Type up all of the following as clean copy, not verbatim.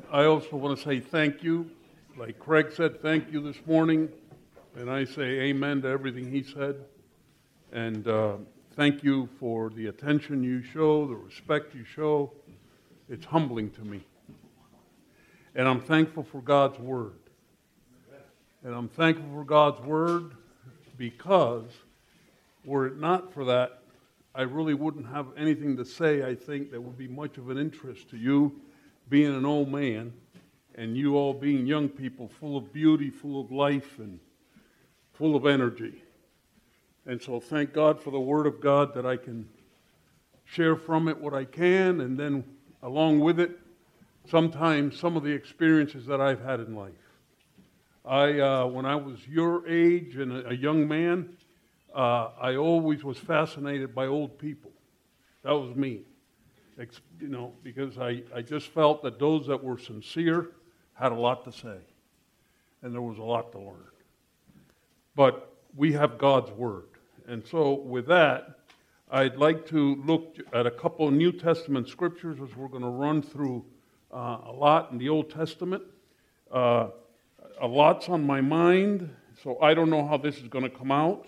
I also want to say thank you. Like Craig said, thank you this morning. And I say amen to everything he said. And thank you for the attention you show, the respect you show. It's humbling to me. And I'm thankful for God's Word. And I'm thankful for God's Word because were it not for that, I really wouldn't have anything to say, I think, that would be much of an interest to you, being an old man, and you all being young people, full of beauty, full of life, and full of energy. And so thank God for the Word of God that I can share from it what I can, and then along with it, sometimes some of the experiences that I've had in life. When I was your age and a young man, I always was fascinated by old people. That was me. Because I just felt that those that were sincere had a lot to say. And there was a lot to learn. But we have God's Word. And so with that, I'd like to look at a couple of New Testament scriptures as we're going to run through a lot in the Old Testament. A lot's on my mind, so I don't know how this is going to come out.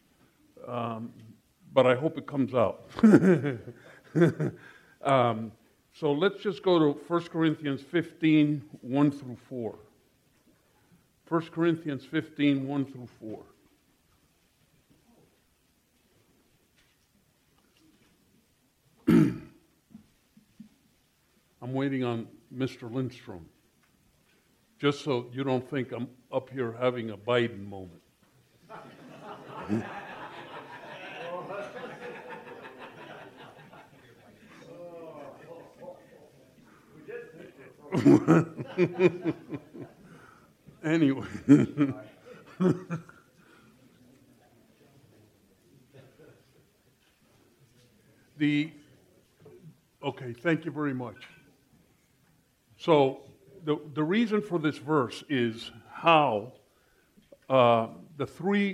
But I hope it comes out. So let's just go to 1 Corinthians 15, 1 through 4. 1 Corinthians 15, 1 through 4. I'm waiting on Mr. Lindstrom, just so you don't think I'm up here having a Biden moment. Anyway. Okay, thank you very much. So the reason for this verse is how the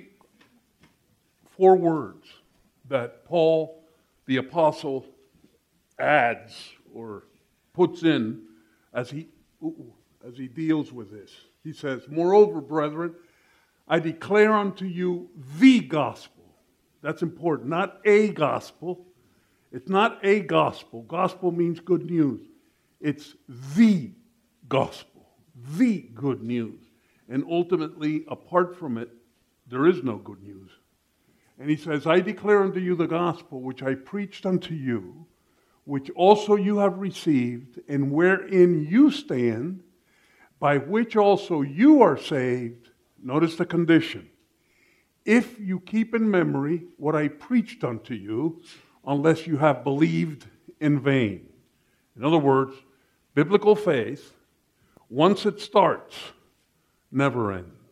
4 words that Paul, the apostle, adds or puts in as he deals with this. He says, "Moreover, brethren, I declare unto you the gospel." That's important, not a gospel. It's not a gospel. Gospel means good news. It's the gospel, the good news. And ultimately, apart from it, there is no good news. And he says, "I declare unto you the gospel which I preached unto you, which also you have received, and wherein you stand, by which also you are saved." Notice the condition. "If you keep in memory what I preached unto you, unless you have believed in vain." In other words, biblical faith, once it starts, never ends.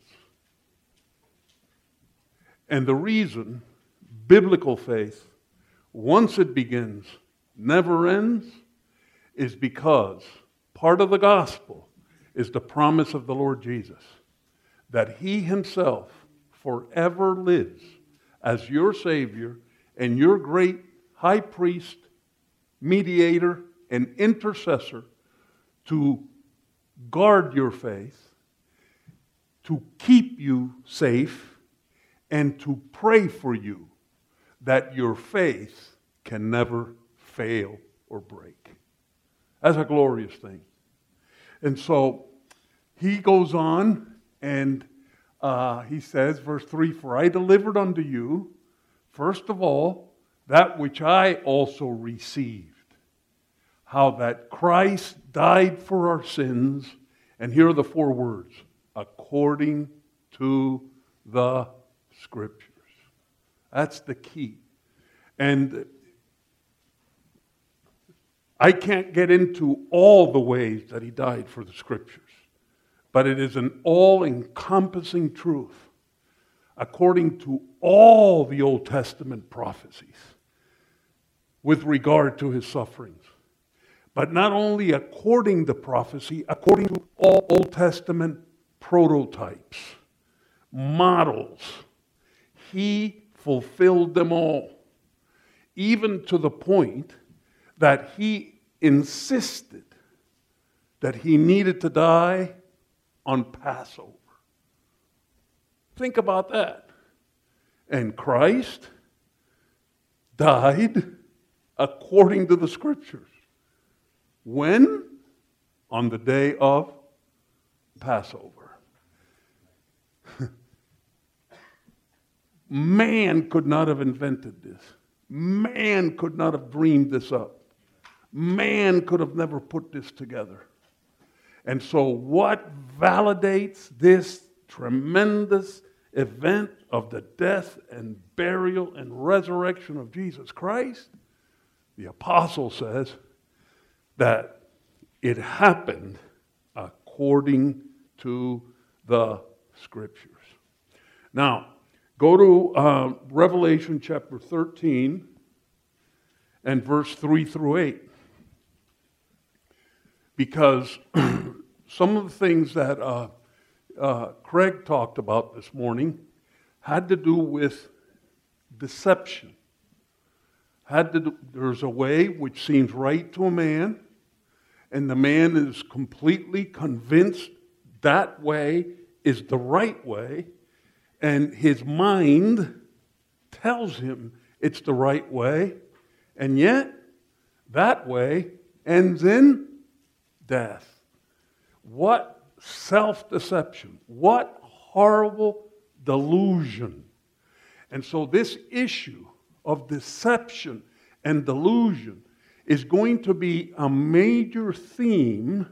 And the reason biblical faith, once it begins, never ends, is because part of the gospel is the promise of the Lord Jesus, that He Himself forever lives as your Savior and your great high priest, mediator, and intercessor to guard your faith, to keep you safe, and to pray for you that your faith can never fail or break. That's a glorious thing. And so he goes on and he says, verse 3, "For I delivered unto you, first of all, that which I also received, how that Christ died for our sins," and here are the 4 words, "according to the Scriptures." That's the key. And I can't get into all the ways that He died for the Scriptures, but it is an all-encompassing truth according to all the Old Testament prophecies with regard to His sufferings. But not only according to prophecy, according to all Old Testament prototypes, models. He fulfilled them all, even to the point that He insisted that he needed to die on Passover. Think about that. And Christ died according to the Scriptures. When? On the day of Passover. Man could not have invented this. Man could not have dreamed this up. Man could have never put this together. And so what validates this tremendous event of the death and burial and resurrection of Jesus Christ? The apostle says that it happened according to the Scriptures. Now, go to Revelation chapter 13 and verse 3 through 8. Because some of the things that Craig talked about this morning had to do with deception. There's a way which seems right to a man, and the man is completely convinced that way is the right way, and his mind tells him it's the right way, and yet that way ends in death. What self-deception. What horrible delusion. And so this issue of deception and delusion is going to be a major theme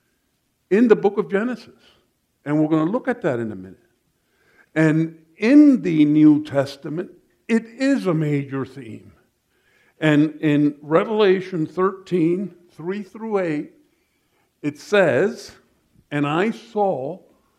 in the book of Genesis. And we're going to look at that in a minute. And in the New Testament, it is a major theme. And in Revelation 13, 3 through 8, it says, "And I saw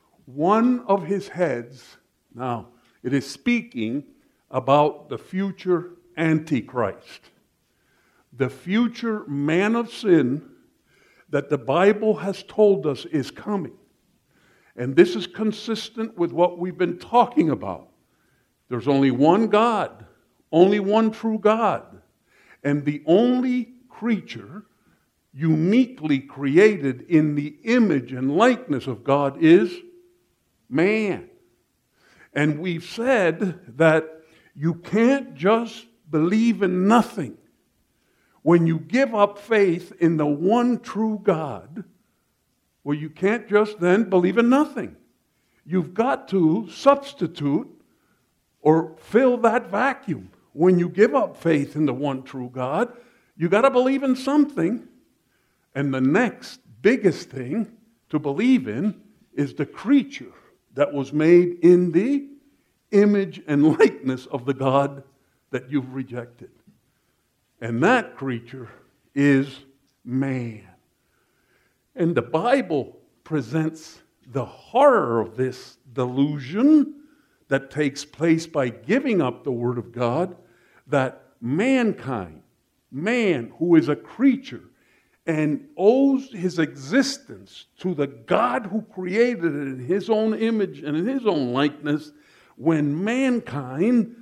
one of his heads." Now, it is speaking about the future Antichrist, the future man of sin that the Bible has told us is coming. And this is consistent with what we've been talking about. There's only one God, only one true God, and the only creature uniquely created in the image and likeness of God is man. And we've said that you can't just believe in nothing. When you give up faith in the one true God, well, you can't just then believe in nothing. You've got to substitute or fill that vacuum. When you give up faith in the one true God, you got to believe in something. And the next biggest thing to believe in is the creature that was made in the image and likeness of the God that you've rejected. And that creature is man. And the Bible presents the horror of this delusion that takes place by giving up the Word of God, that mankind, man who is a creature, and owes his existence to the God who created it in his own image and in his own likeness, when mankind,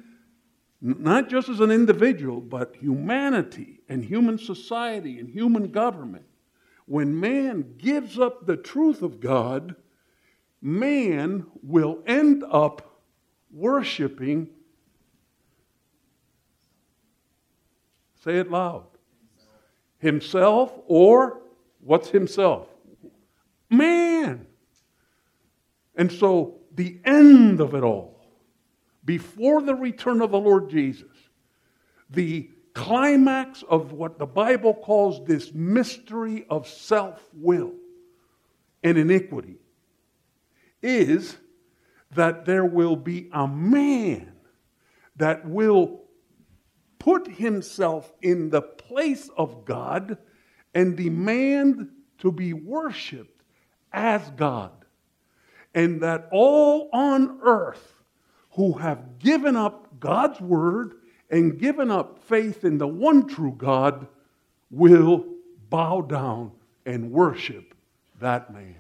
not just as an individual, but humanity and human society and human government, when man gives up the truth of God, man will end up worshiping, say it loud, himself, or what's himself? Man. And so the end of it all, before the return of the Lord Jesus, the climax of what the Bible calls this mystery of self-will and iniquity, is that there will be a man that will put himself in the place of God and demand to be worshiped as God. And that all on earth who have given up God's word and given up faith in the one true God will bow down and worship that man.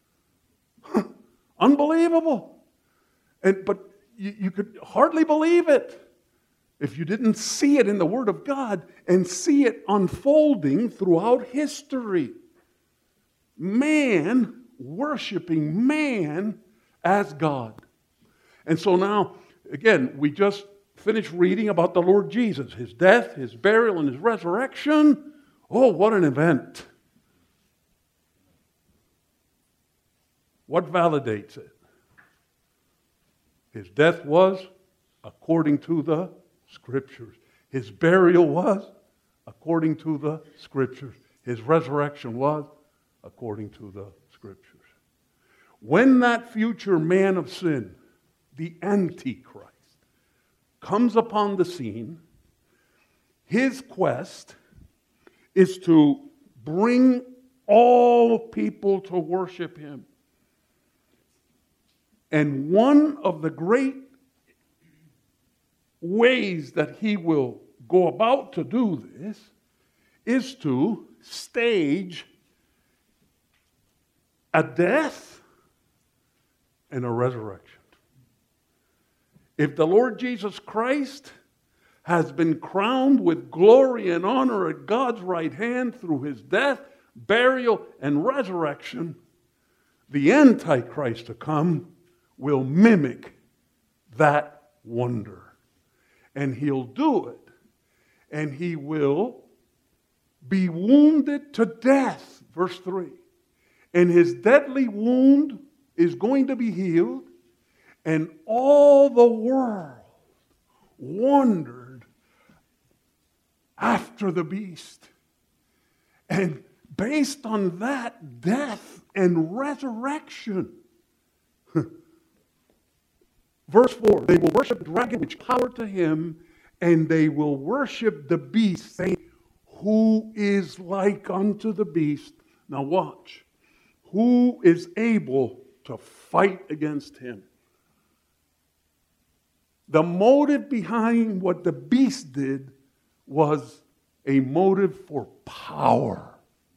Unbelievable. But you could hardly believe it if you didn't see it in the Word of God and see it unfolding throughout history. man worshiping man as God. And so now, again, we just finished reading about the Lord Jesus, his death, his burial, and his resurrection. Oh, what an event. What validates it? His death was according to the Scriptures. His burial was according to the Scriptures. His resurrection was according to the Scriptures. When that future man of sin, the Antichrist, comes upon the scene, his quest is to bring all people to worship him. And one of the great ways that he will go about to do this is to stage a death and a resurrection. If the Lord Jesus Christ has been crowned with glory and honor at God's right hand through his death, burial, and resurrection, the Antichrist to come will mimic that wonder. And he'll do it. And he will be wounded to death, verse 3. And his deadly wound is going to be healed. And all the world wondered after the beast. And based on that death and resurrection, verse 4, they will worship the dragon which power to him, and they will worship the beast, saying, who is like unto the beast? Now watch. Who is able to fight against him? The motive behind what the beast did was a motive for power.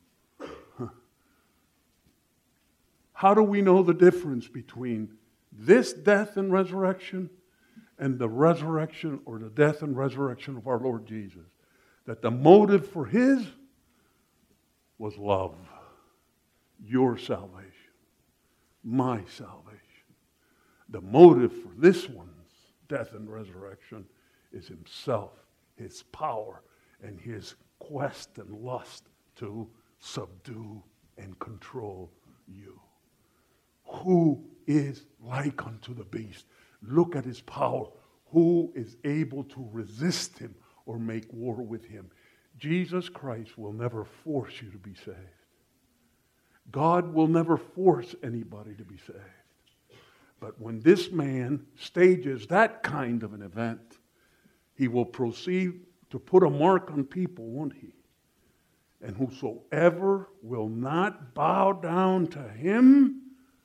How do we know the difference between this death and resurrection and the resurrection or the death and resurrection of our Lord Jesus? That the motive for his was love. Your salvation. My salvation. The motive for this one's death and resurrection is himself, his power, and his quest and lust to subdue and control you. Who is like unto the beast? Look at his power. Who is able to resist him or make war with him? Jesus Christ will never force you to be saved. God will never force anybody to be saved. But when this man stages that kind of an event, he will proceed to put a mark on people, won't he? And whosoever will not bow down to him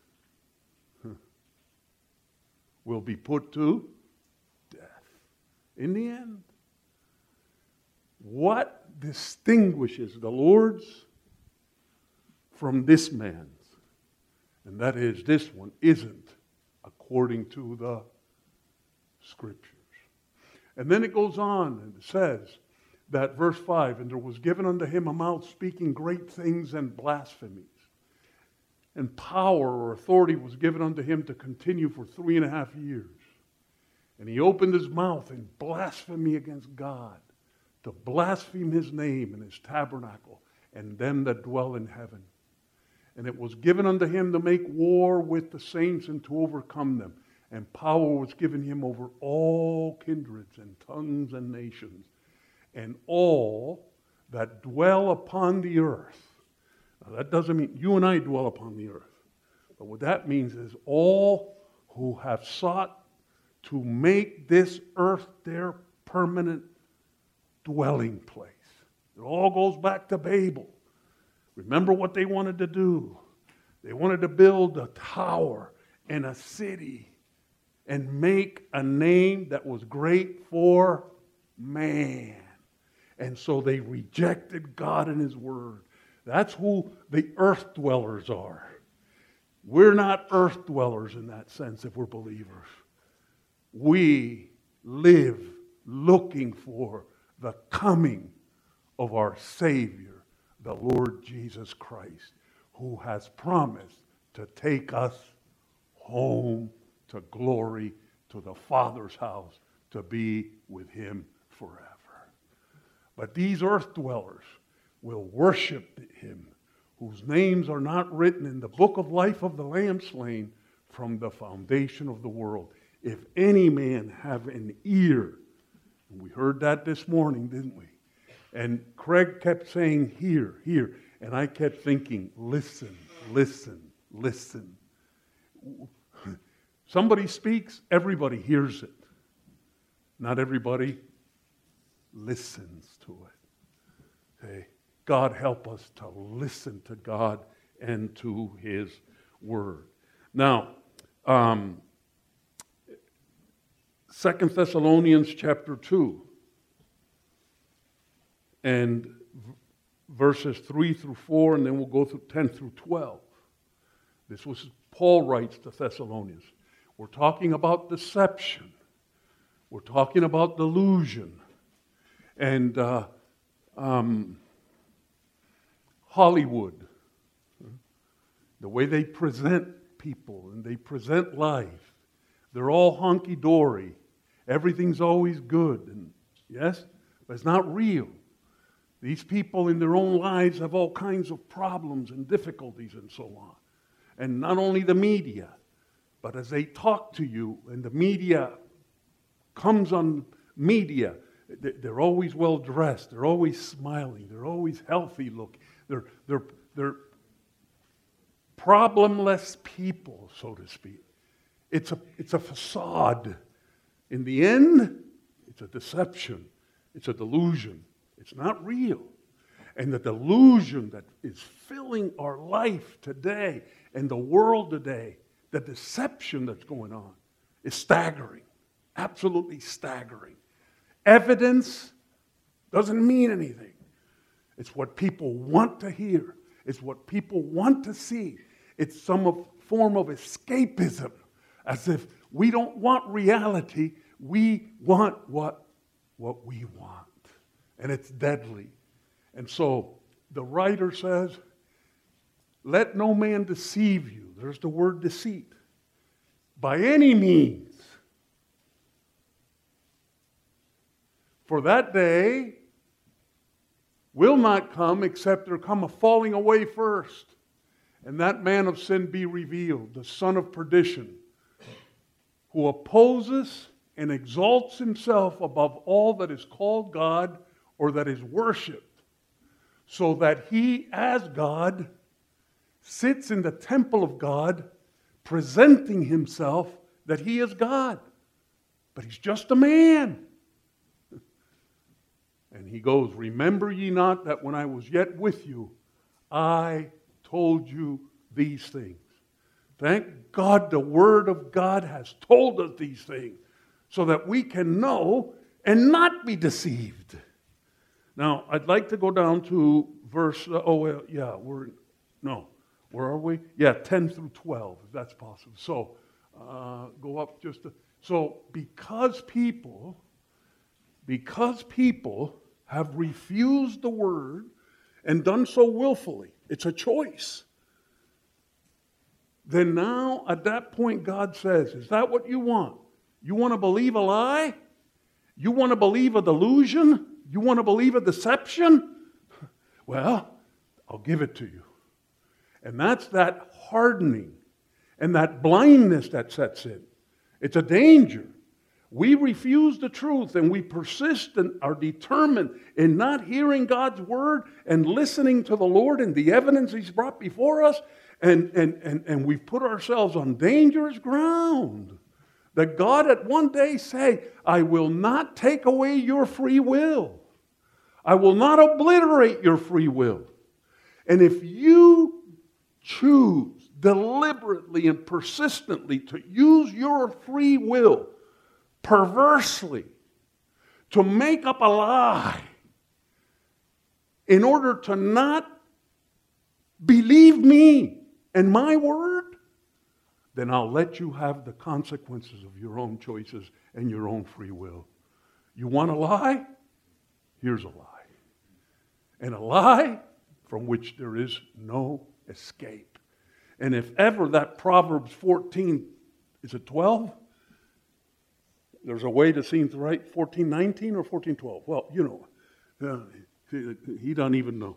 will be put to death. In the end, what distinguishes the Lord's from this man's? And that is, this one isn't according to the Scriptures. And then it goes on and it says that, verse 5, and there was given unto him a mouth speaking great things and blasphemies. And power or authority was given unto him to continue for 3.5 years. And he opened his mouth in blasphemy against God, to blaspheme his name and his tabernacle, and them that dwell in heaven. And it was given unto him to make war with the saints and to overcome them. And power was given him over all kindreds and tongues and nations, and all that dwell upon the earth. Now that doesn't mean you and I dwell upon the earth. But what that means is all who have sought to make this earth their permanent dwelling place. It all goes back to Babel. Remember what they wanted to do. They wanted to build a tower and a city and make a name that was great for man. And so they rejected God and his word. That's who the earth dwellers are. We're not earth dwellers in that sense if we're believers. We live looking for the coming of our Savior, the Lord Jesus Christ, who has promised to take us home to glory, to the Father's house, to be with him forever. But these earth dwellers will worship him, whose names are not written in the book of life of the Lamb slain from the foundation of the world. If any man have an ear, and we heard that this morning, didn't we? And Craig kept saying, hear, hear. And I kept thinking, listen, listen, listen. Somebody speaks, everybody hears it. Not everybody listens to it. Okay? God help us to listen to God and to his word. Now, 2 Thessalonians chapter 2 and verses 3 through 4, and then we'll go through 10 through 12. This was Paul writes to Thessalonians. We're talking about deception. We're talking about delusion. And Hollywood, the way they present people and they present life, they're all hunky-dory. Everything's always good. And yes, but it's not real. These people in their own lives have all kinds of problems and difficulties and so on. And not only the media, but as they talk to you and the media comes on media, they're always well dressed, they're always smiling, they're always healthy looking. They're problemless people, so to speak. It's a facade. In the end, it's a deception. It's a delusion. It's not real. And the delusion that is filling our life today and the world today, the deception that's going on, is staggering. Absolutely staggering. Evidence doesn't mean anything. It's what people want to hear. It's what people want to see. It's some form of escapism, as if we don't want reality, we want what we want. And it's deadly. And so the writer says, let no man deceive you. There's the word deceit. By any means. For that day will not come except there come a falling away first, and that man of sin be revealed, the son of perdition, who opposes and exalts himself above all that is called God or that is worshipped, so that he, as God, sits in the temple of God, presenting himself that he is God. But he's just a man. And he goes, remember ye not that when I was yet with you, I told you these things. Thank God the Word of God has told us these things so that we can know and not be deceived. Now, I'd like to go down to verse, where are we? Yeah, 10 through 12, if that's possible. So, go up just to, so because people have refused the word and done so willfully, it's a choice. Then now, at that point, God says, is that what you want? You want to believe a lie? You want to believe a delusion? You want to believe a deception? Well, I'll give it to you. And that's that hardening and that blindness that sets in. It's a danger. We refuse the truth and we persist and are determined in not hearing God's word and listening to the Lord and the evidence he's brought before us. And we've put ourselves on dangerous ground. That God at one day say, I will not take away your free will. I will not obliterate your free will. And if you choose deliberately and persistently to use your free will perversely to make up a lie in order to not believe me and my word, then I'll let you have the consequences of your own choices and your own free will. You want a lie? Here's a lie. And a lie from which there is no escape. And if ever that Proverbs 14, is it 12? There's a way to seem right, 14:19 or 14:12? Well, you know, he doesn't even know.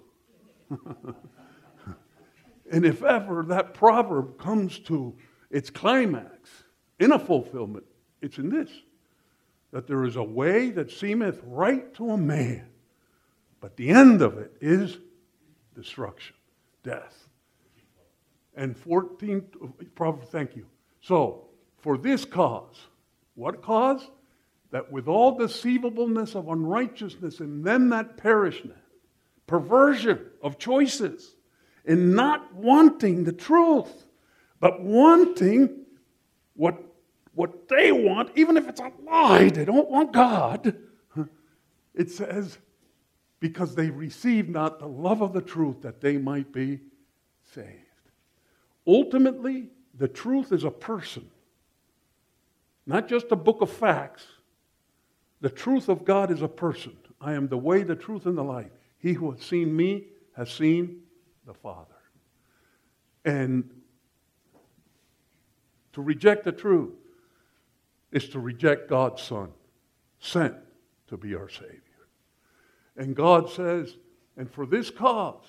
And if ever that proverb comes to its climax in a fulfillment, it's in this, that there is a way that seemeth right to a man, but the end of it is destruction, death. And 14, Proverbs, thank you. So, for this cause, what cause? That with all deceivableness of unrighteousness in them that perish not, perversion of choices, in not wanting the truth, but wanting what they want, even if it's a lie, they don't want God. It says, because they receive not the love of the truth that they might be saved. Ultimately, the truth is a person, not just a book of facts. The truth of God is a person. I am the way, the truth, and the life. He who has seen me has seen the Father. And to reject the truth is to reject God's Son, sent to be our Savior. And God says, and for this cause,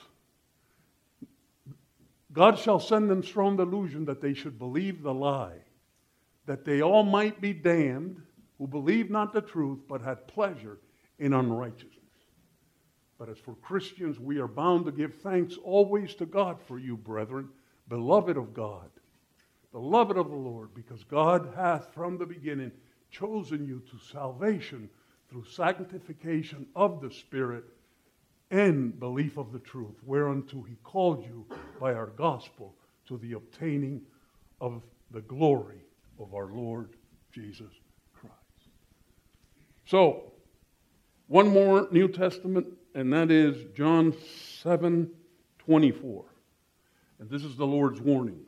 God shall send them strong delusion that they should believe the lie, that they all might be damned, who believe not the truth, but had pleasure in unrighteousness. But as for Christians, we are bound to give thanks always to God for you, brethren, beloved of God, beloved of the Lord, because God hath from the beginning chosen you to salvation through sanctification of the Spirit and belief of the truth, whereunto he called you by our gospel to the obtaining of the glory of our Lord Jesus Christ. So, one more New Testament, and that is John 7:24. And this is the Lord's warnings.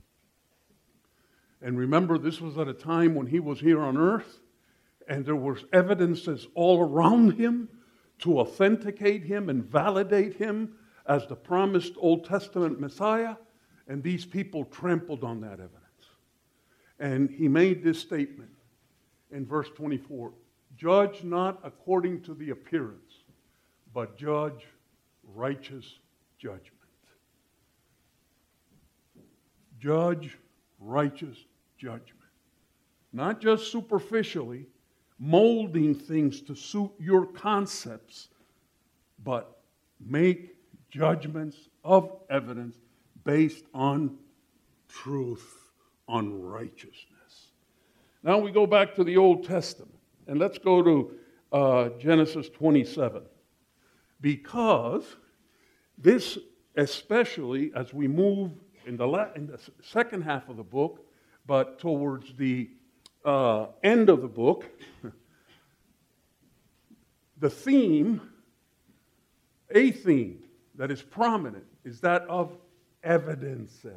And remember, this was at a time when he was here on earth, and there was evidences all around him to authenticate him and validate him as the promised Old Testament Messiah, and these people trampled on that evidence. And he made this statement in verse 24, judge not according to the appearance, but judge righteous judgment. Judge righteous judgment. Not just superficially, molding things to suit your concepts, but make judgments of evidence based on truth, on righteousness. Now we go back to the Old Testament, and let's go to Genesis 27. Because this, especially as we move in the second half of the book, but towards the end of the book, the theme, a theme that is prominent, is that of evidences.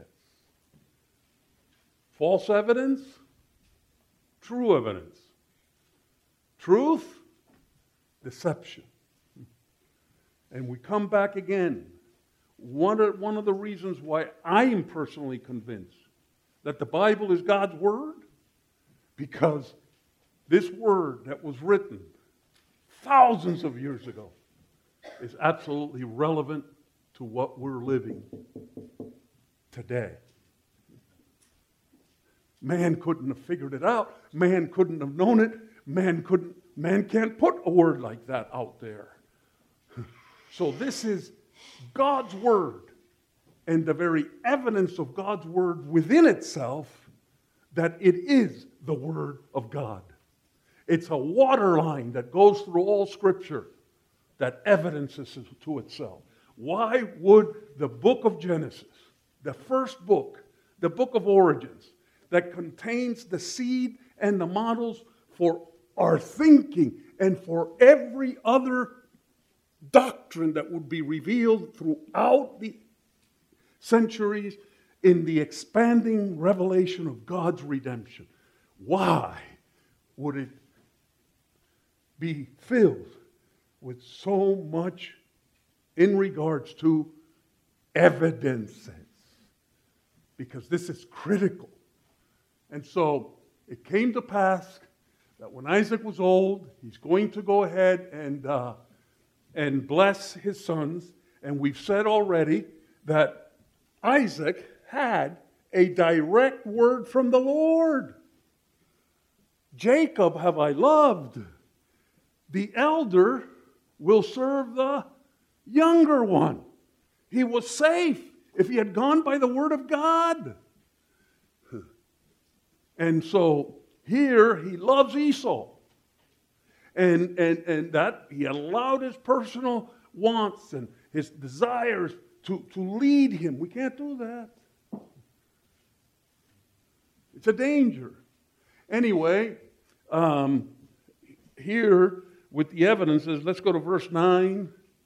False evidence, true evidence. Truth, deception. And we come back again. One of the reasons why I am personally convinced that the Bible is God's Word, because this Word that was written thousands of years ago is absolutely relevant to what we're living today. Man couldn't have figured it out. Man couldn't have known it. Man can't put a word like that out there. So this is God's Word, and the very evidence of God's Word within itself that it is the Word of God. It's a waterline that goes through all Scripture that evidences to itself. Why would the book of Genesis, the first book, the book of origins, that contains the seed and the models for our thinking and for every other doctrine that would be revealed throughout the centuries in the expanding revelation of God's redemption, why would it be filled with so much in regards to evidences. Because this is critical. And so it came to pass that when Isaac was old, he's going to go ahead and bless his sons. And we've said already that Isaac had a direct word from the Lord. Jacob have I loved. The elder will serve the younger one. He was safe if he had gone by the word of God. And so here he loves Esau. And that he allowed his personal wants and his desires to lead him. We can't do that. It's a danger. Anyway, here with the evidences, let's go to verse 9.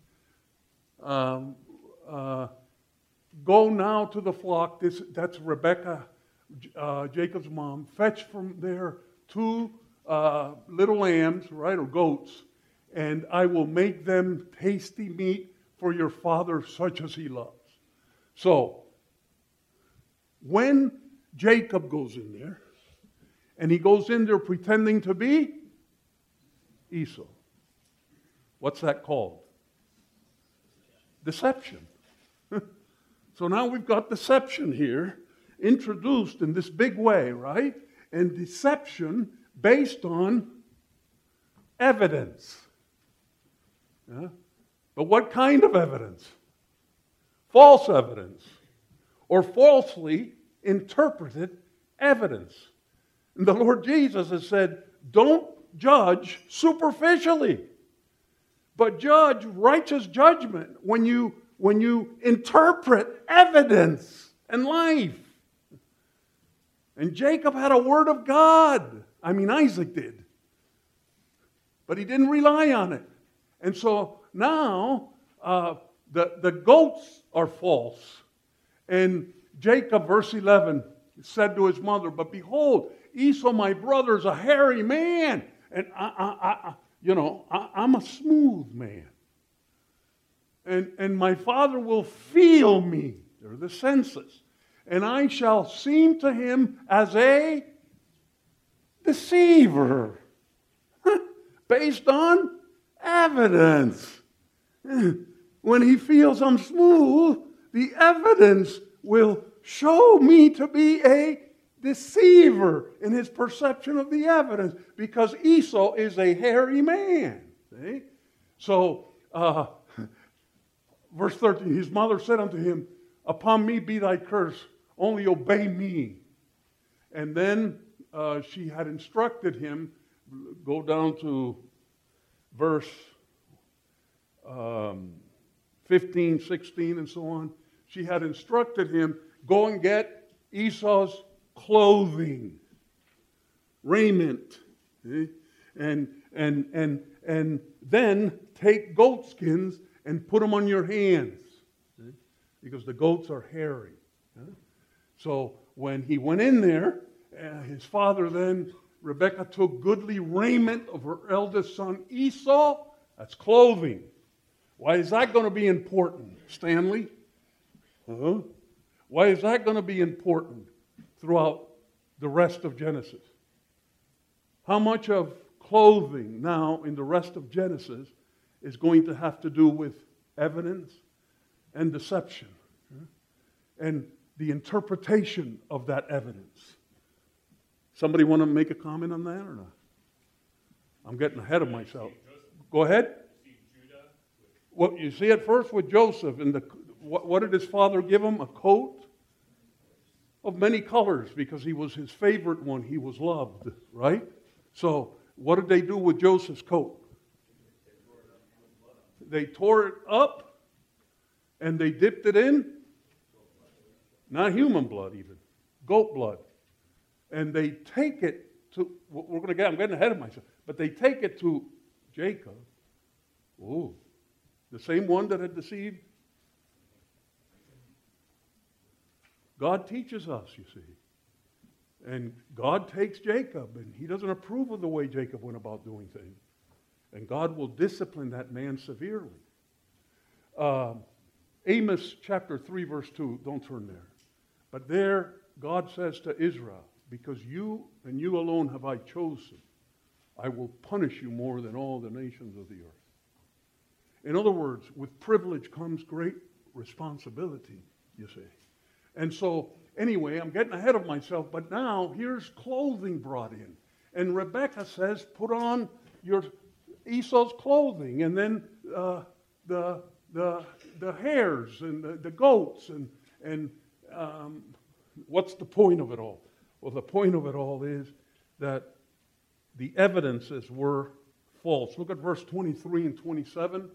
Go now to the flock. That's Rebekah, Jacob's mom. Fetch from there 2 little lambs, right, or goats, and I will make them tasty meat for your father, such as he loves. So, when Jacob goes in there, and he goes in there pretending to be Esau, what's that called? Deception. So now we've got deception here introduced in this big way, right? And deception based on evidence. Yeah? But what kind of evidence? False evidence. Or falsely interpreted evidence. And the Lord Jesus has said, don't judge superficially, but judge righteous judgment when you interpret evidence and life. And Jacob had a word of God. Isaac did. But he didn't rely on it. And so now the goats are false. And Jacob, verse 11, said to his mother, but behold, Esau, my brother, is a hairy man. And I'm a smooth man. And my father will feel me. They're the senses. And I shall seem to him as a deceiver. Based on evidence. When he feels I'm smooth, the evidence will show me to be a deceiver in his perception of the evidence. Because Esau is a hairy man. See? So, verse 13, his mother said unto him, upon me be thy curse, only obey me. And then she had instructed him, go down to verse 15, 16, and so on. She had instructed him, go and get Esau's clothing, raiment, and then take goat skins and put them on your hands, because the goats are hairy. So when he went in there, his father then, Rebekah took goodly raiment of her eldest son Esau. That's clothing. Why is that going to be important, Stanley? Why is that going to be important throughout the rest of Genesis? How much of clothing now in the rest of Genesis is going to have to do with evidence and deception and the interpretation of that evidence? Somebody want to make a comment on that or not? I'm getting ahead of myself. Go ahead. Well, you see it first with Joseph. And what did his father give him? A coat of many colors, because he was his favorite one. He was loved, right? So what did they do with Joseph's coat? They tore it up and they dipped it in, not human blood even, goat blood. And they take it to, I'm getting ahead of myself, but they take it to Jacob. Oh, the same one that had deceived. God teaches us, you see. And God takes Jacob, and he doesn't approve of the way Jacob went about doing things. And God will discipline that man severely. Amos chapter 3, verse 2, don't turn there. But there, God says to Israel, because you and you alone have I chosen, I will punish you more than all the nations of the earth. In other words, with privilege comes great responsibility, you see. And so, anyway, I'm getting ahead of myself, but now here's clothing brought in. And Rebekah says, put on your Esau's clothing, and then the hares and the goats, and what's the point of it all? Well, the point of it all is that the evidences were false. Look at verse 23 and 27.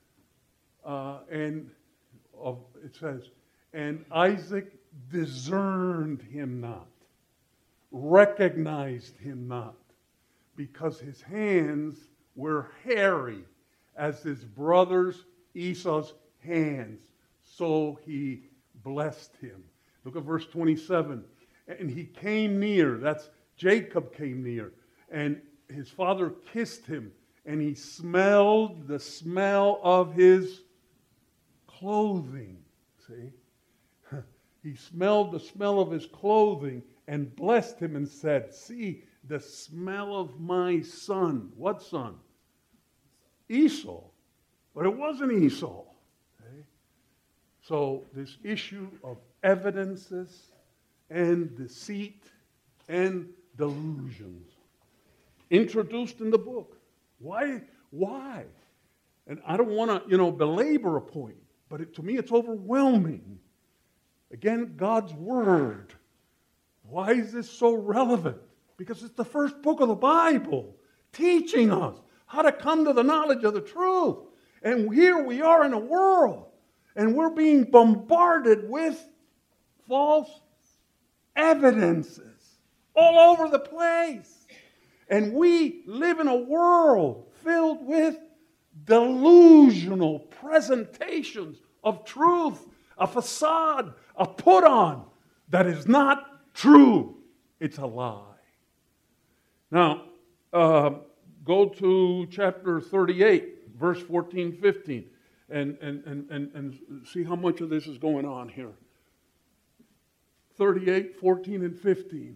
It says, and Isaac discerned him not, recognized him not, because his hands were hairy as his brother's Esau's hands. So he blessed him. Look at verse 27. And he came near, that's Jacob came near, and his father kissed him, and he smelled the smell of his clothing. See? He smelled the smell of his clothing and blessed him and said, see, the smell of my son. What son? Esau. But it wasn't Esau. Okay? So this issue of evidences and deceit and delusions introduced in the book. Why? And I don't want to, belabor a point, but to me it's overwhelming. Again, God's Word. Why is this so relevant? Because it's the first book of the Bible teaching us how to come to the knowledge of the truth. And here we are in a world, and we're being bombarded with false evidences all over the place. And we live in a world filled with delusional presentations of truth, a facade, a put-on that is not true. It's a lie. Now, go to chapter 38, verse 14, 15, and see how much of this is going on here. 38, 14, and 15.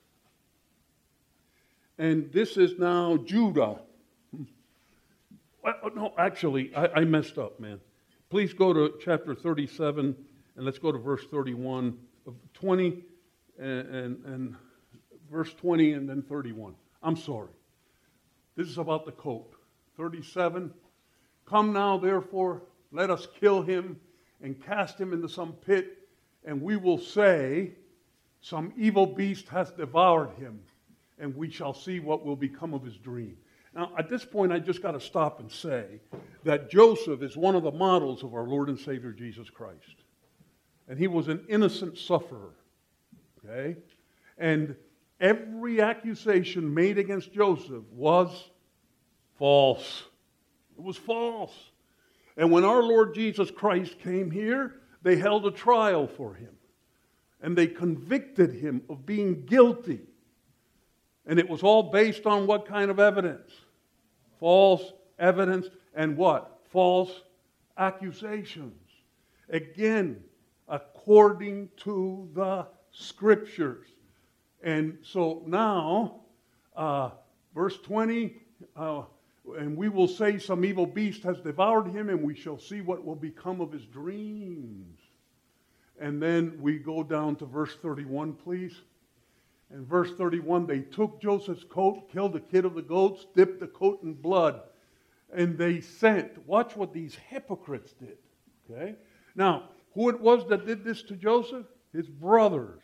And this is now Judah. Well, no, actually, I messed up, man. Please go to chapter 37, and let's go to verse 31, 20, and verse 20, and then 31. I'm sorry. This is about the coat. 37, come now, therefore, let us kill him and cast him into some pit, and we will say, some evil beast has devoured him, and we shall see what will become of his dream. Now, at this point, I just got to stop and say that Joseph is one of the models of our Lord and Savior Jesus Christ. And he was an innocent sufferer. Okay? And every accusation made against Joseph was false. It was false. And when our Lord Jesus Christ came here, they held a trial for him. And they convicted him of being guilty. And it was all based on what kind of evidence? False evidence and what? False accusations. Again, according to the Scriptures. And so now, verse 20, and we will say some evil beast has devoured him, and we shall see what will become of his dreams. And then we go down to verse 31, please. In verse 31, they took Joseph's coat, killed a kid of the goats, dipped the coat in blood, and they sent. Watch what these hypocrites did. Okay? Now, who it was that did this to Joseph? His brothers.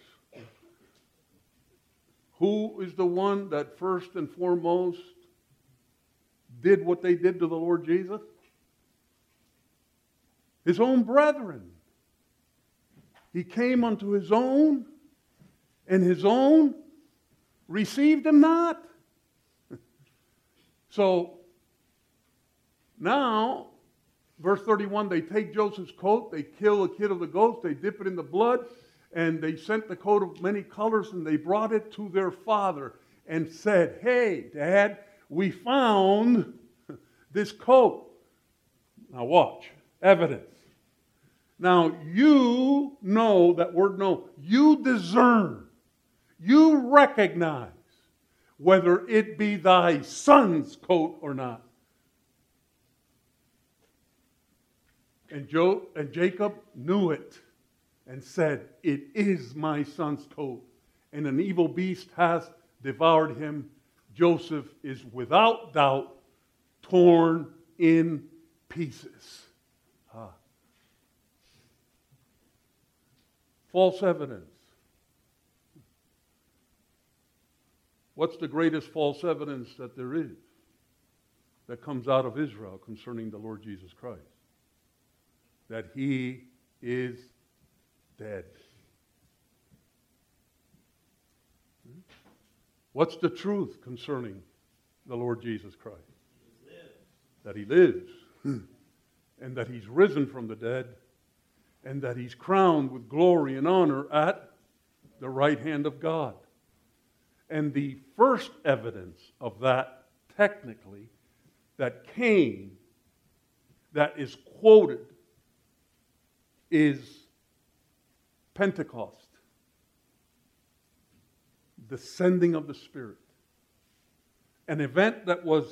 Who is the one that first and foremost did what they did to the Lord Jesus? His own brethren. He came unto his own, and his own received him not. So now, verse 31, they take Joseph's coat, they kill a kid of the goats, they dip it in the blood, and they sent the coat of many colors, and they brought it to their father and said, hey, Dad, we found this coat. Now watch, evidence. Now, you know, that word know, you discern, you recognize whether it be thy son's coat or not. And Jacob knew it and said, it is my son's coat, and an evil beast has devoured him. Joseph is without doubt torn in pieces. False evidence. What's the greatest false evidence that there is that comes out of Israel concerning the Lord Jesus Christ? That he is dead. What's the truth concerning the Lord Jesus Christ? That he lives, and that he's risen from the dead, and that he's crowned with glory and honor at the right hand of God. And the first evidence of that, technically, that came, that is quoted, is Pentecost, the sending of the Spirit. An event that was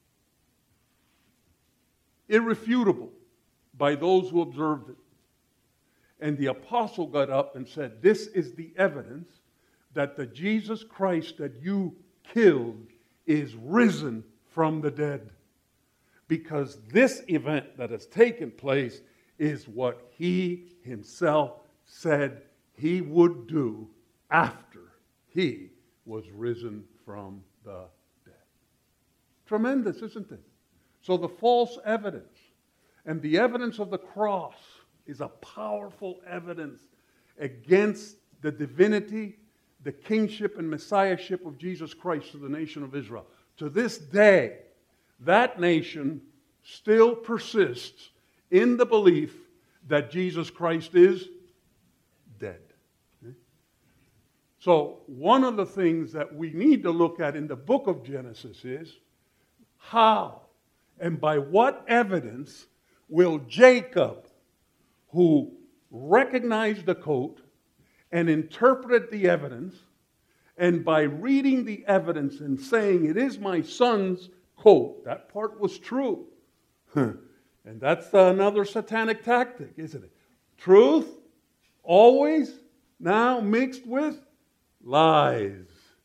irrefutable by those who observed it. And the apostle got up and said, this is the evidence that the Jesus Christ that you killed is risen from the dead. Because this event that has taken place is what he himself said he would do after he was risen from the dead. Tremendous, isn't it? So the false evidence and the evidence of the cross is a powerful evidence against the divinity, the kingship and messiahship of Jesus Christ to the nation of Israel. To this day, that nation still persists in the belief that Jesus Christ is dead. So one of the things that we need to look at in the book of Genesis is how and by what evidence will Jacob, who recognized the coat and interpreted the evidence, and by reading the evidence and saying, it is my son's coat, that part was true. And that's another satanic tactic, isn't it? Truth, always, now mixed with lies.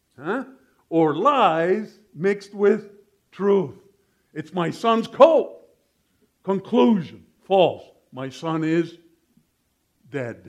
Or lies mixed with truth. It's my son's coat. Conclusion, false. My son is dead.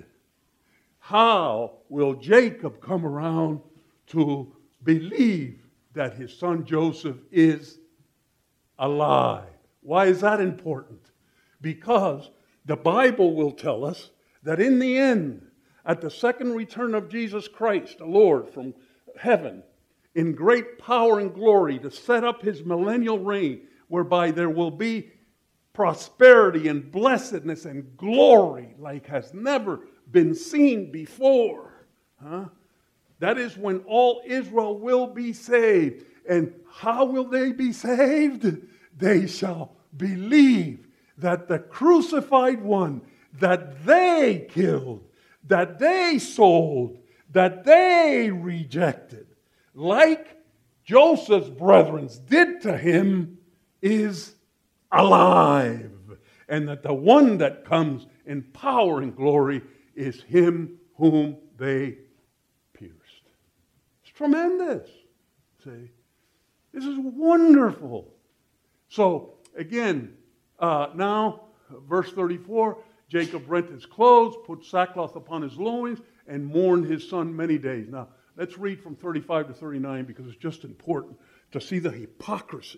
How will Jacob come around to believe that his son Joseph is alive? Why is that important? Because the Bible will tell us that in the end, at the second return of Jesus Christ, the Lord from heaven, in great power and glory to set up his millennial reign, whereby there will be prosperity and blessedness and glory like has never been seen before. That is when all Israel will be saved. And how will they be saved? They shall believe that the crucified one that they killed, that they sold, that they rejected, like Joseph's brethren did to him, is alive. And that the one that comes in power and glory is him whom they pierced. It's tremendous. See? This is wonderful. So, again, now, verse 34, Jacob rent his clothes, put sackcloth upon his loins, and mourned his son many days. Now, let's read from 35 to 39 because it's just important to see the hypocrisy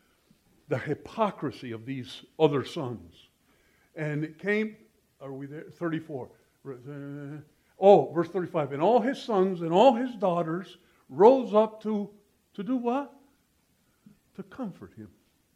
of these other sons. And it came, are we there? 34. Verse 35. And all his sons and all his daughters rose up to do what? To comfort him.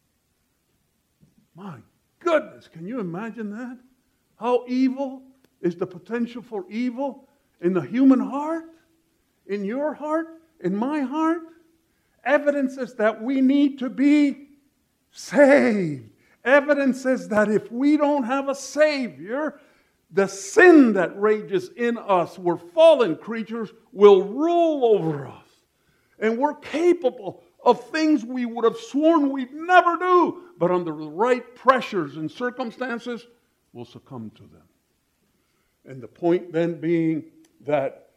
My goodness, can you imagine that? How evil is the potential for evil in the human heart? In your heart? In my heart? Evidence is that we need to be saved. Evidence is that if we don't have a Savior, The sin that rages in us, we're fallen creatures, will rule over us. And we're capable of things we would have sworn we'd never do, but under the right pressures and circumstances, we'll succumb to them. And the point then being that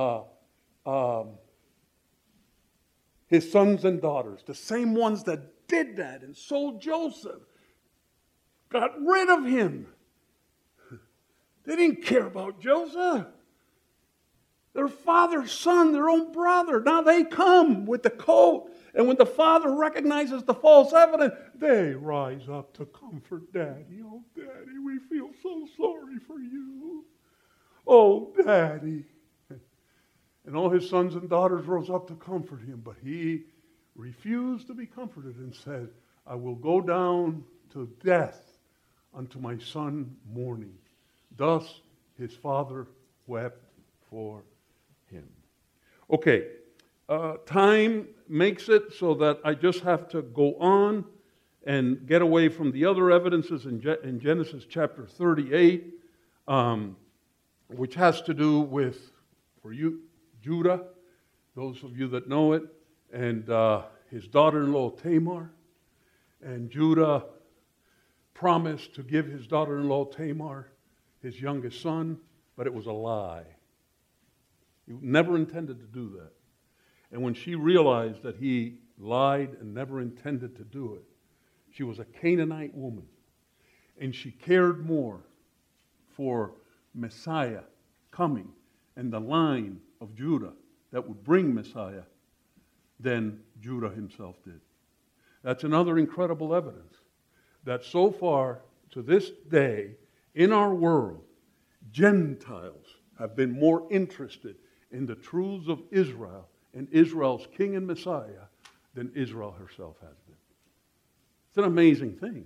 his sons and daughters, the same ones that did that and sold Joseph, got rid of him. They didn't care about Joseph. Their father's son, their own brother. Now they come with the coat. And when the father recognizes the false evidence, they rise up to comfort Daddy. Oh, Daddy, we feel so sorry for you. Oh, Daddy. And all his sons and daughters rose up to comfort him. But he refused to be comforted and said, I will go down to death unto my son mourning. Thus his father wept for him. Okay, time makes it so that I just have to go on and get away from the other evidences in Genesis chapter 38, which has to do with, for you, Judah, those of you that know it, and his daughter-in-law Tamar. And Judah promised to give his daughter-in-law Tamar his youngest son, but it was a lie. He never intended to do that. And when she realized that he lied and never intended to do it, she was a Canaanite woman. And she cared more for Messiah coming and the line of Judah that would bring Messiah than Judah himself did. That's another incredible evidence that so far to this day in our world, Gentiles have been more interested in the truths of Israel and Israel's king and Messiah than Israel herself has been. It's an amazing thing.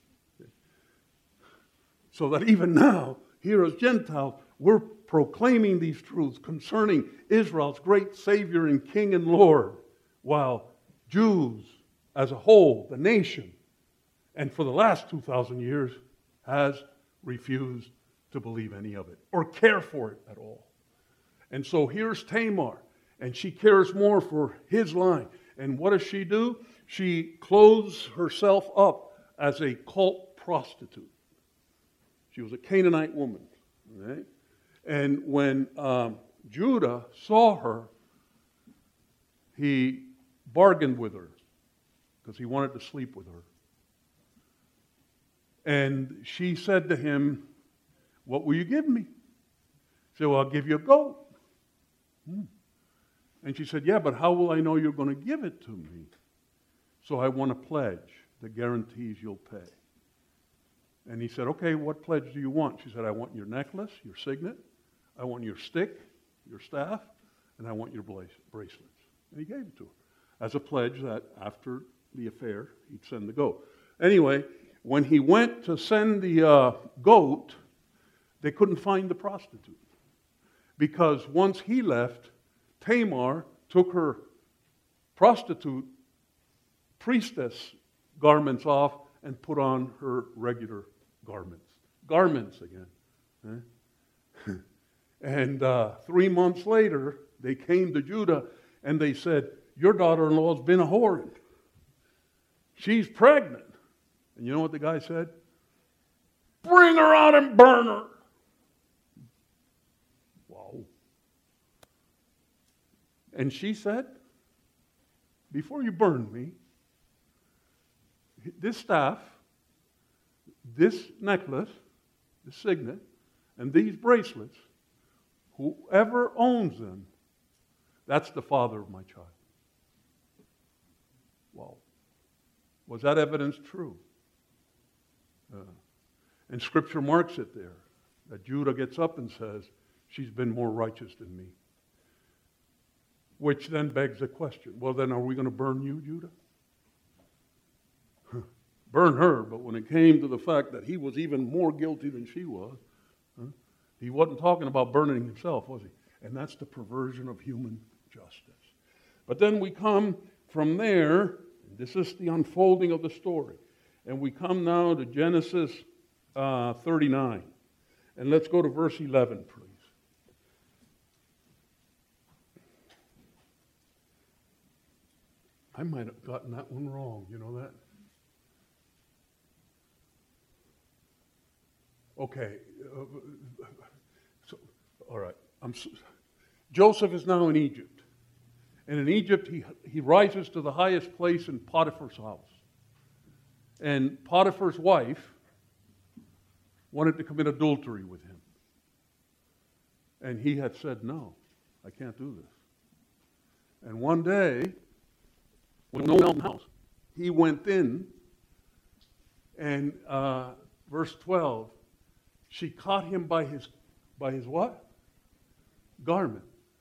So that even now, here as Gentiles, we're proclaiming these truths concerning Israel's great Savior and King and Lord, while Jews as a whole, the nation, and for the last 2,000 years, has refused to believe any of it or care for it at all. And so here's Tamar, and she cares more for his line. And what does she do? She clothes herself up as a cult prostitute. She was a Canaanite woman. Right? And when Judah saw her, he bargained with her because he wanted to sleep with her. And she said to him, what will you give me? He said, well, I'll give you a goat. And she said, yeah, but how will I know you're going to give it to me? So I want a pledge that guarantees you'll pay. And he said, okay, what pledge do you want? She said, I want your necklace, your signet, I want your stick, your staff, and I want your bracelets. And he gave it to her as a pledge that after the affair, he'd send the goat. Anyway, when he went to send the goat, they couldn't find the prostitute. Because once he left, Tamar took her prostitute priestess garments off and put on her regular garments. Garments again. And 3 months later, they came to Judah and they said, your daughter-in-law's been a whoring. She's pregnant. And you know what the guy said? Bring her out and burn her. Wow. And she said, before you burn me, this staff, this necklace, this signet, and these bracelets, whoever owns them, that's the father of my child. Wow. Was that evidence true? And Scripture marks it there, that Judah gets up and says, she's been more righteous than me. Which then begs the question, well then are we going to burn you, Judah? Burn her, but when it came to the fact that he was even more guilty than she was, he wasn't talking about burning himself, was he? And that's the perversion of human justice. But then we come from there, this is the unfolding of the story, and we come now to Genesis 39. And let's go to verse 11, please. I might have gotten that one wrong, you know that? Okay. All right. Joseph is now in Egypt. And in Egypt, he rises to the highest place in Potiphar's house. And Potiphar's wife wanted to commit adultery with him. And he had said, no, I can't do this. And one day, when no one else in the house, he went in, and verse 12, she caught him by his what? Garment.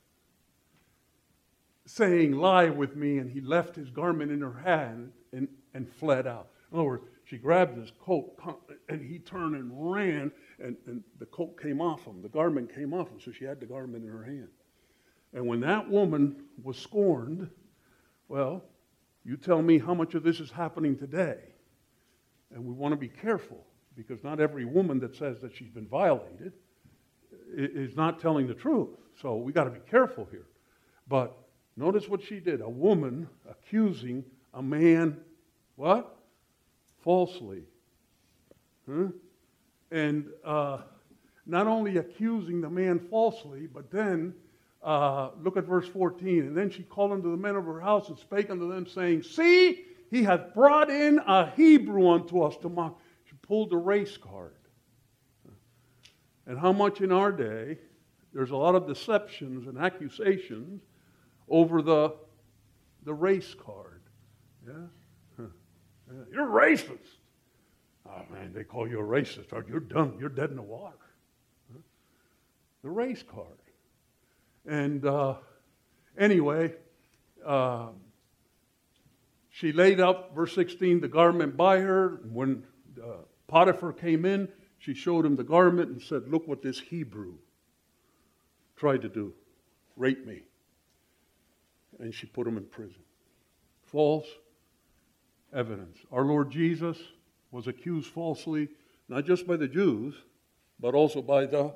Saying, lie with me, and he left his garment in her hand and fled out. In other words, she grabbed his coat, and he turned and ran, and the coat came off him. The garment came off him, so she had the garment in her hand. And when that woman was scorned, well, you tell me how much of this is happening today. And we want to be careful, because not every woman that says that she's been violated is not telling the truth. So we got to be careful here. But notice what she did. A woman accusing a man, what? Falsely. Huh? And not only accusing the man falsely, but then, look at verse 14. And then she called unto the men of her house and spake unto them, saying, see, he hath brought in a Hebrew unto us to mock. She pulled the race card. And how much in our day, there's a lot of deceptions and accusations over the race card. Yeah? You're racist. Oh man, they call you a racist. Or you're done. You're dead in the water. The race card. And anyway, she laid up, verse 16, the garment by her. When Potiphar came in, she showed him the garment and said, look what this Hebrew tried to do. Rape me. And she put him in prison. False evidence. Our Lord Jesus was accused falsely, not just by the Jews, but also by the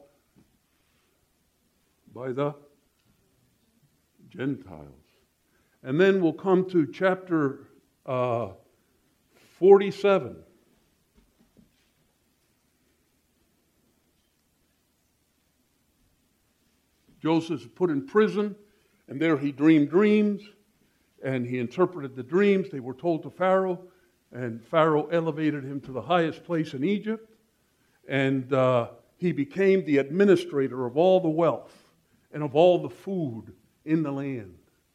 Gentiles. And then we'll come to chapter 47. Joseph is put in prison, and there he dreamed dreams, and he interpreted the dreams. They were told to Pharaoh, and Pharaoh elevated him to the highest place in Egypt, and he became the administrator of all the wealth and of all the food in the land.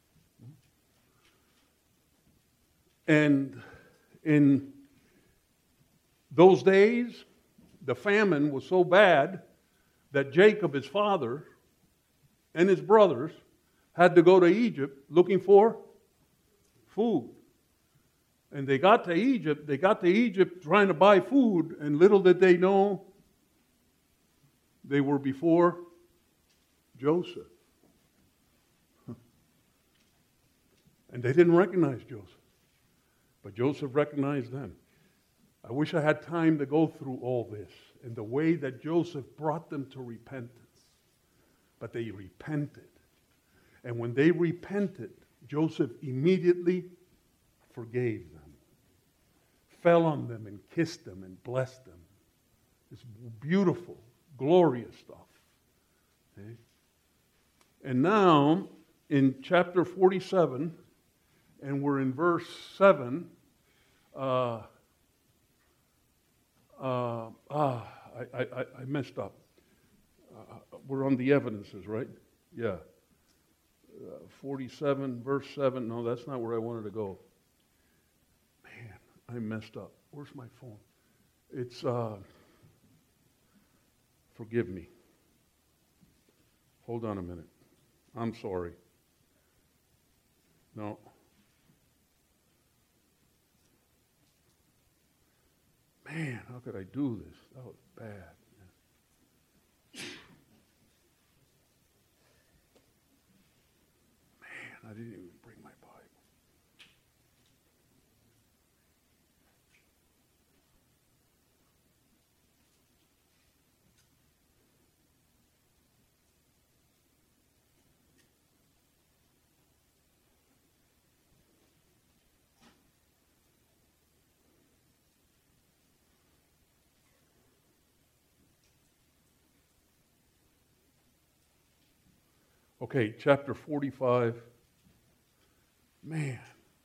And in those days, the famine was so bad that Jacob, his father, and his brothers had to go to Egypt looking for food. And they got to Egypt trying to buy food, and little did they know they were before Joseph. And they didn't recognize Joseph. But Joseph recognized them. I wish I had time to go through all this and the way that Joseph brought them to repentance. But they repented. And when they repented, Joseph immediately forgave them, fell on them and kissed them and blessed them. It's beautiful, glorious stuff. Okay? And now, in chapter 47, and we're in verse 7, I messed up. We're on the evidences, right? Yeah. 47, verse 7. No, that's not where I wanted to go. Man, I messed up. Where's my phone? It's, forgive me. Hold on a minute. I'm sorry. No. Man, how could I do this? That was bad. Man, I didn't even bring my Bible. Okay, chapter 45. Man.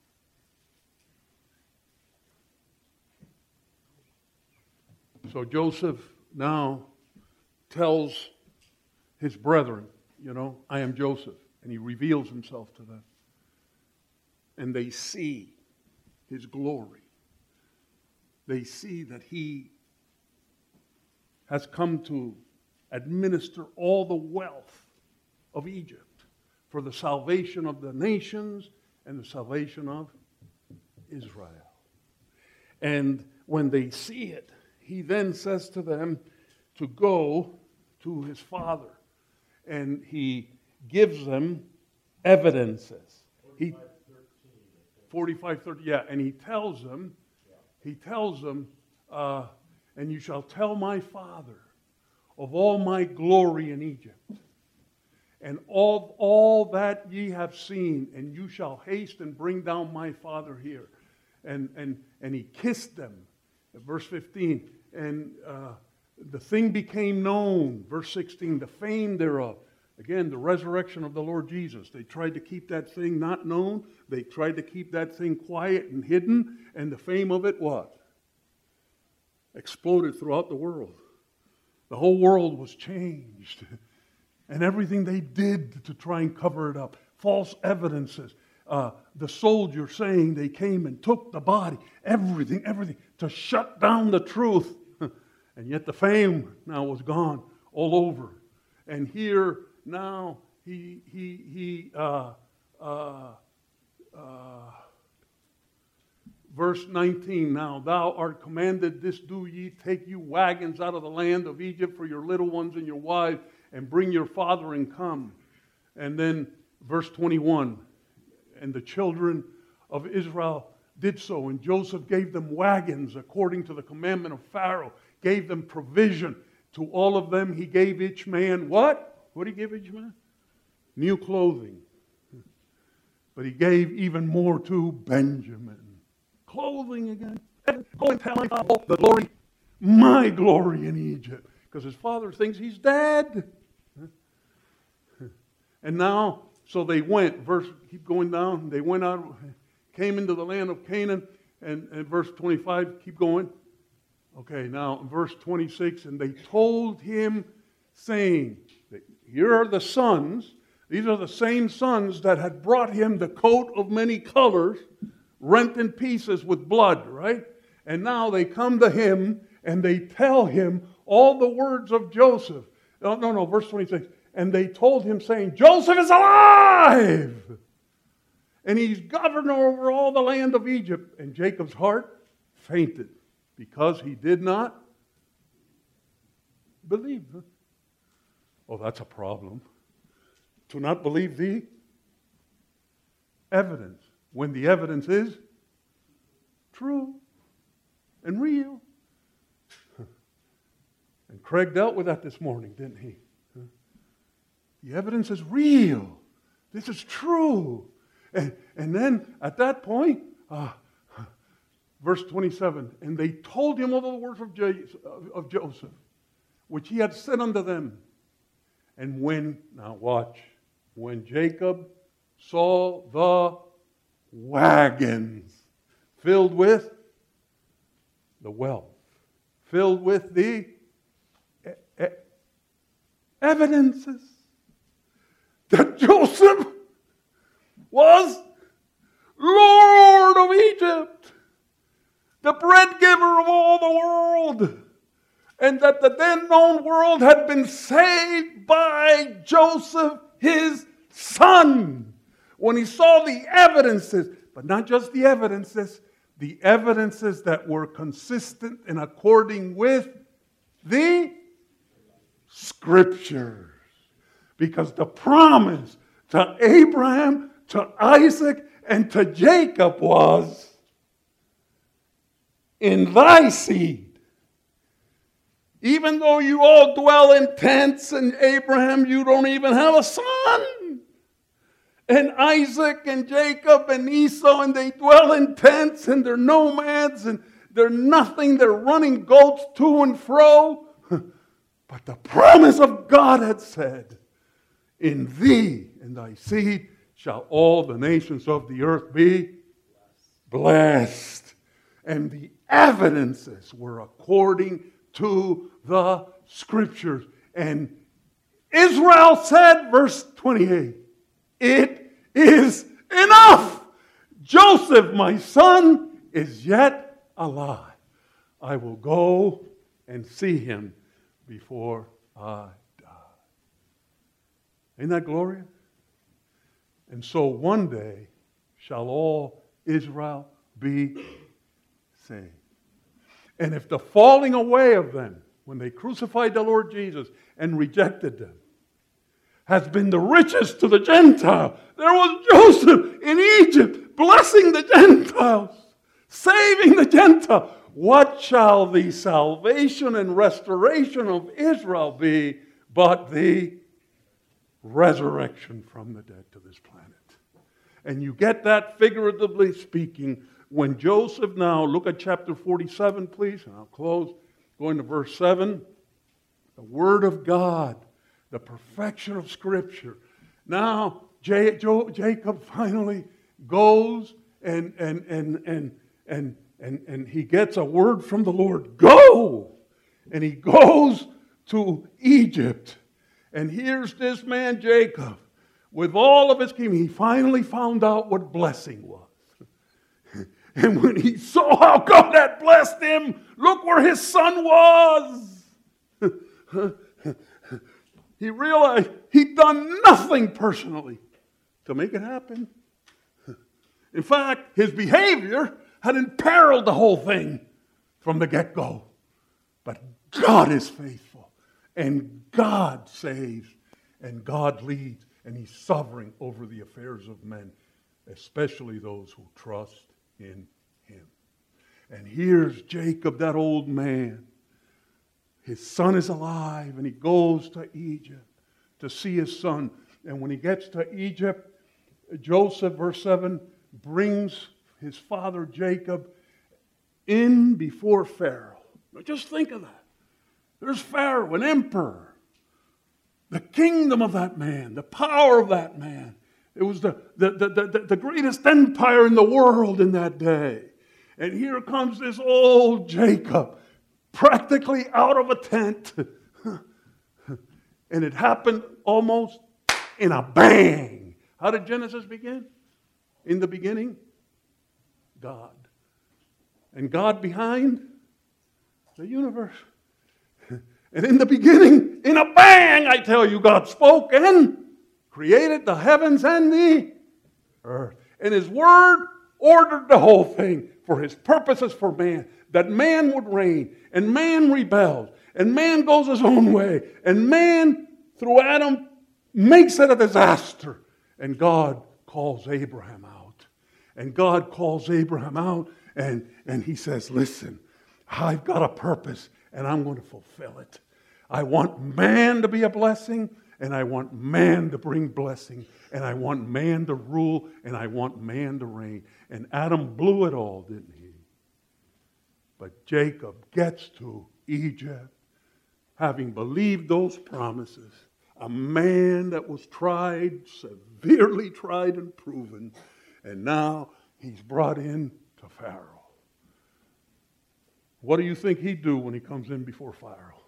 So Joseph now tells his brethren, I am Joseph. And he reveals himself to them. And they see his glory. They see that he has come to administer all the wealth of Egypt for the salvation of the nations and the salvation of Israel. And when they see it, he then says to them to go to his father. And he gives them evidences. 45:30, yeah. And he tells them, and you shall tell my father of all my glory in Egypt, and all that ye have seen, and you shall haste and bring down my father here. And he kissed them. Verse 15, and the thing became known. Verse 16, the fame thereof. Again, the resurrection of the Lord Jesus. They tried to keep that thing not known. They tried to keep that thing quiet and hidden. And the fame of it, what? Exploded throughout the world. The whole world was changed. And everything they did to try and cover it up. False evidences. The soldier saying they came and took the body. Everything. To shut down the truth. And yet the fame now was gone all over. And here now verse 19, now thou art commanded, this do ye, take you wagons out of the land of Egypt for your little ones and your wives, and bring your father and come. And then verse 21, and the children of Israel did so, and Joseph gave them wagons according to the commandment of Pharaoh, gave them provision. To all of them he gave each man what? What did he give each man? New clothing. But he gave even more to Benjamin. Clothing again. Go and tell him about the glory, my glory in Egypt. Because his father thinks he's dead. And now, so they went. Keep going down. They went out, came into the land of Canaan. And verse 25, keep going. Okay, now in verse 26, and they told him, saying, here are the sons. These are the same sons that had brought him the coat of many colors, rent in pieces with blood, right? And now they come to him and they tell him all the words of Joseph. No, verse 26. And they told him, saying, Joseph is alive! And he's governor over all the land of Egypt. And Jacob's heart fainted because he did not believe. Oh, that's a problem. To not believe the evidence, when the evidence is true and real. And Craig dealt with that this morning, didn't he? The evidence is real. This is true. And then at that point, verse 27, and they told him all the words of Joseph, which he had said unto them. And when Jacob saw the wagons filled with the wealth, filled with the evidences that Joseph was Lord of Egypt, the bread giver of all the world, and that the then known world had been saved by Joseph, his son. When he saw the evidences, but not just the evidences that were consistent and according with the Scriptures. Because the promise to Abraham, to Isaac, and to Jacob was, in thy seed. Even though you all dwell in tents, and Abraham, you don't even have a son. And Isaac and Jacob and Esau, and they dwell in tents, and they're nomads, and they're nothing. They're running goats to and fro. But the promise of God had said, In thee and thy seed shall all the nations of the earth be blessed. And the evidences were according to the Scriptures. And Israel said, verse 28, it is enough. Joseph, my son, is yet alive. I will go and see him before I die. Ain't that glorious? And so one day shall all Israel be saved. And if the falling away of them, when they crucified the Lord Jesus and rejected them, has been the riches to the Gentile, there was Joseph in Egypt blessing the Gentiles, saving the Gentiles. What shall the salvation and restoration of Israel be but the resurrection from the dead to this planet? And you get that, figuratively speaking, when Joseph now, look at chapter 47, please, and I'll close, going to verse 7. The Word of God, the perfection of Scripture. Now, Jacob finally goes and he gets a word from the Lord. Go! And he goes to Egypt. And here's this man, Jacob, with all of his kingdom. He finally found out what blessing was. And when he saw how God had blessed him, look where his son was. He realized he'd done nothing personally to make it happen. In fact, his behavior had imperiled the whole thing from the get-go. But God is faithful, and God saves, and God leads, and He's sovereign over the affairs of men, especially those who trust in Him. And here's Jacob, that old man. His son is alive, and he goes to Egypt to see his son. And when he gets to Egypt, Joseph, verse 7, brings his father Jacob in before Pharaoh. Now just think of that. There's Pharaoh, an emperor. The kingdom of that man, the power of that man. It was the greatest empire in the world in that day. And here comes this old Jacob, practically out of a tent. And it happened almost in a bang. How did Genesis begin? In the beginning, God. And God behind the universe. And in the beginning, in a bang, I tell you, God spoke and created the heavens and the earth. And His Word ordered the whole thing for His purposes for man. That man would reign, and man rebels, and man goes his own way, and man, through Adam, makes it a disaster. And God calls Abraham out. And God calls Abraham out, and He says, listen, I've got a purpose, and I'm going to fulfill it. I want man to be a blessing, and I want man to bring blessing, and I want man to rule, and I want man to reign. And Adam blew it all, didn't he? But Jacob gets to Egypt, having believed those promises. A man that was tried, severely tried and proven, and now he's brought in to Pharaoh. What do you think he'd do when he comes in before Pharaoh?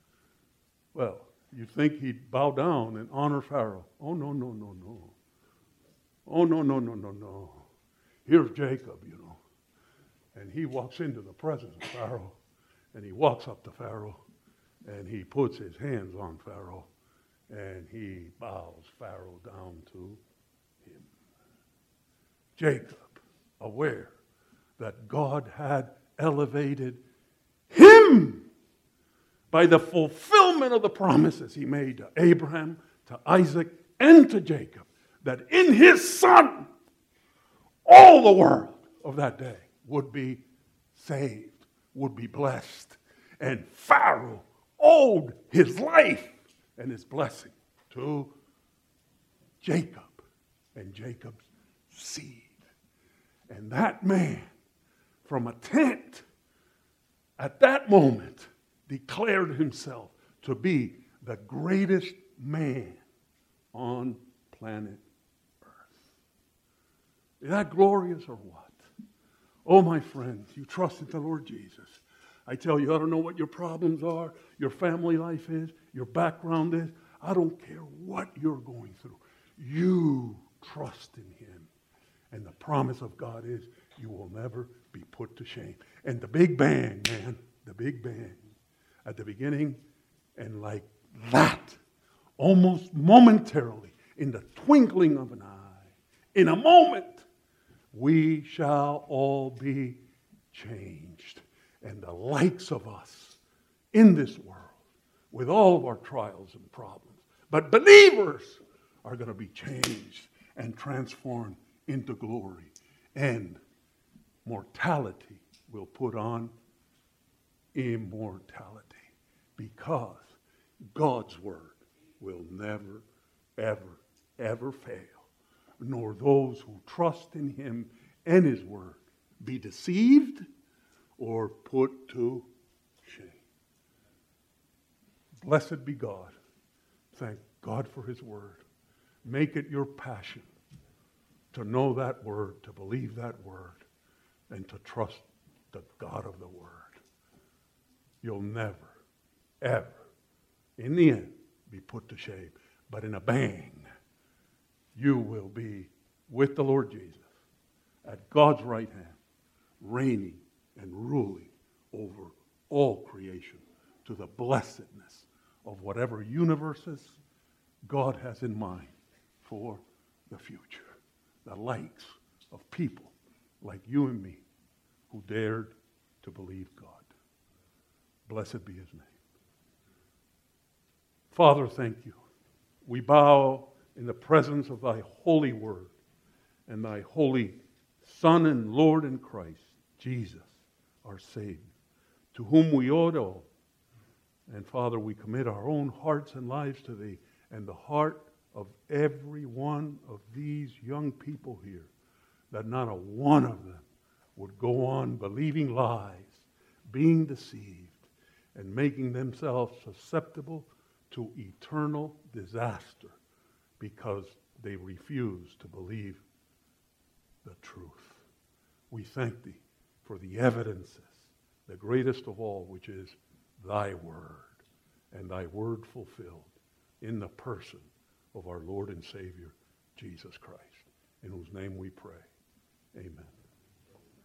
Well, you'd think he'd bow down and honor Pharaoh. Oh, no, no, no, no. Oh, no, no, no, no, no. Here's Jacob, you know. And he walks into the presence of Pharaoh, and he walks up to Pharaoh, and he puts his hands on Pharaoh, and he bows Pharaoh down to him. Jacob, aware that God had elevated him by the fulfillment of the promises He made to Abraham, to Isaac, and to Jacob, that in his son, all the world of that day would be saved, would be blessed. And Pharaoh owed his life and his blessing to Jacob and Jacob's seed. And that man, from a tent, at that moment, declared himself to be the greatest man on planet Earth. Is that glorious or what? Oh, my friends, you trust in the Lord Jesus. I tell you, I don't know what your problems are, your family life is, your background is. I don't care what you're going through. You trust in Him. And the promise of God is you will never be put to shame. And the big bang, man, the big bang at the beginning, and like that, almost momentarily, in the twinkling of an eye, in a moment, we shall all be changed. And the likes of us in this world, with all of our trials and problems, but believers are going to be changed and transformed into glory. And mortality will put on immortality, because God's word will never, ever, ever fail, nor those who trust in Him and His word be deceived or put to shame. Blessed be God. Thank God for His word. Make it your passion to know that word, to believe that word, and to trust the God of the word. You'll never, ever, in the end, be put to shame. But in a bang, you will be with the Lord Jesus at God's right hand, reigning and ruling over all creation to the blessedness of whatever universes God has in mind for the future. The likes of people like you and me who dared to believe God. Blessed be His name. Father, thank you. We bow in the presence of Thy holy word and Thy holy Son and Lord in Christ, Jesus, our Savior, to whom we owe it all. And Father, we commit our own hearts and lives to Thee, and the heart of every one of these young people here, that not a one of them would go on believing lies, being deceived, and making themselves susceptible to eternal disaster because they refuse to believe the truth. We thank Thee for the evidences, the greatest of all, which is Thy word, and Thy word fulfilled in the person of our Lord and Savior, Jesus Christ, in whose name we pray. Amen.